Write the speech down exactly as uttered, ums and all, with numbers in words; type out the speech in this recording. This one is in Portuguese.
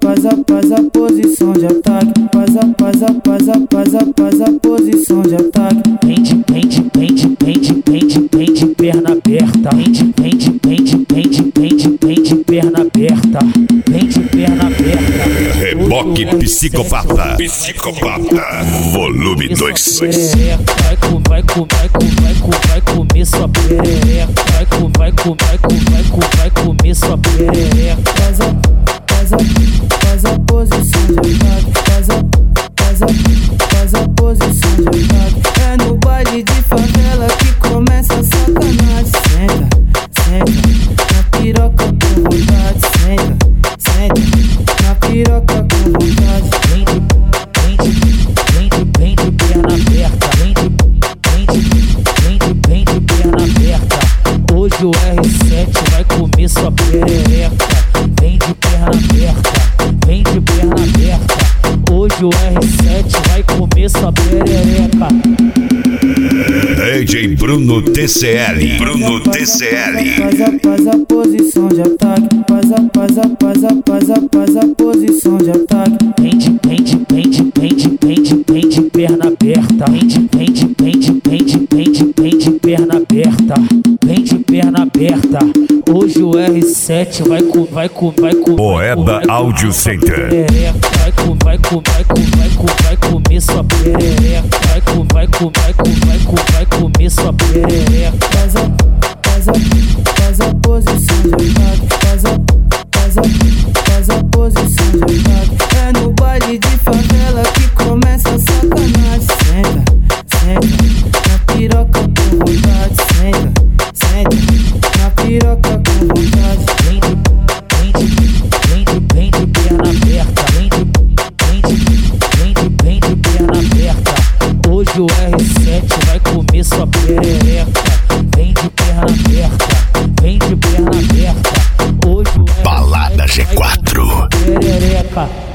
faz a, faz a posição de ataque. Faz a, faz a, faz a, faz a, faz a posição de ataque. Vem de, vem de, vem de, vem de, vem de, vem de perna aberta. Vem de, vem de, vem de, vem de, vem de, vem de perna aberta. Vem de perna aberta. Reboque Psicopata. Psicopata. Volume dois. Vai com, vai com, vai com, vai com, vai comer sua perereca. Vai com, vai com, vai com, vai com, vai comer sua perereca. Faz a, faz a, faz a posição de ataque. Faz a, faz a, faz a posição de ataque. É no baile de favela que começa a sacanagem. Senta, senta, na piroca com vontade. Senta, senta, na piroca com vontade. Vem de, vem de, vem de, vem de perna aberta. Vem de, vem de, vem de, vem de perna aberta. Hoje o R sete vai comer sua perereca. Vem de perna aberta, vem de perna aberta. Hoje o R sete vai comer sua perereca. D J Bruno T C L. Bruno T C L. Faz a, faz a posição de ataque. Faz a, faz a, faz a, faz a, faz a posição de ataque. Vem de, vem de, vem de, vem de, vem de, vem de perna aberta. Vem de, vem de, vem de, vem de, vem de, vem de perna aberta. Vem de perna aberta. Hoje o R sete vai com, vai com, vai com. Moeda Audio Center. Vai com, vai com, vai com, vai com, vai comer sua perereca. Vai com, vai com, vai com, vai com, vai comer sua perereca. Faz a, faz a, faz a posição de ataque. Faz a, faz a, faz a posição de ataque. É no baile de favela que começa a sacanagem. Senta, senta, na piroca com vontade. Senta, senta, na piroca com vontade. Vem de, vem de, vem de, vem de perna aberta. Vem de, vem de, vem de, vem de perna aberta. Hoje o R sete vai comer sua perereca. Vem de perna aberta, vem de perna aberta. Hoje o R sete Balada G quatro. vai comer sua perereca.